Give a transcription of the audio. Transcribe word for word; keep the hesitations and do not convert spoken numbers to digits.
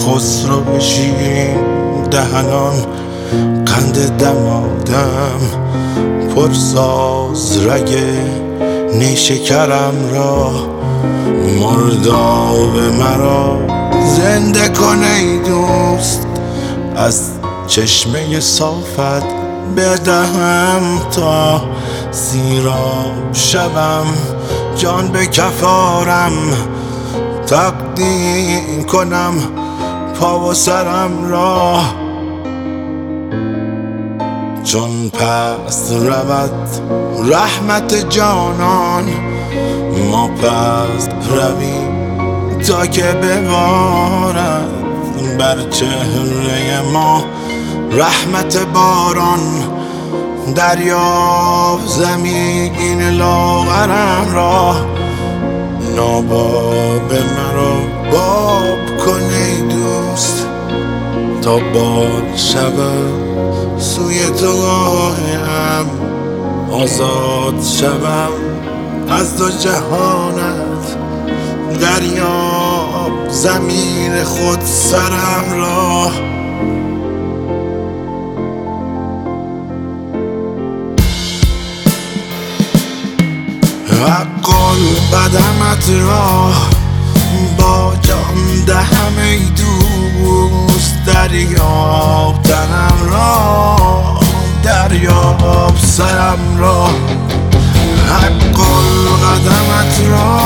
خسرو بشین دهنان قند دمادم پرساز رگ نیشکرم را مرداب مرا زنده کن ای دوست از چشمه صافت بدهم تا سیراب شوم جان به کفارم تقدیم کنم پا و سرم را چون پس رود رحمت جانان ما پس رویم تا که ببارد بر چهره ما رحمت باران دریاب زمین لاغرم را ناباب مرا باب کن ای دوست تا بال شود سوی تو راهم آزاد شوم از دو جهانت دریاب زمین خود سرم را حقا قدمت را با جان دهم ای دوست دریاب تنم را دریاب سرم را حقا قدمت را